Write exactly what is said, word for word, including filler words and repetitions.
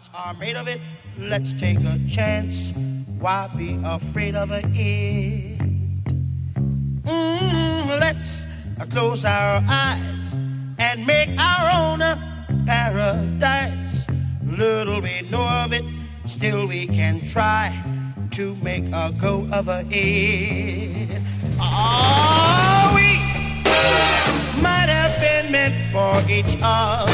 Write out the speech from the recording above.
hearts are made of it. Let's take a chance. Why be afraid of it? Mm, let's uh, close our eyes and make our own uh, paradise. Little we know of it, still we can try to make a go of it. Oh, we might have been meant for each other.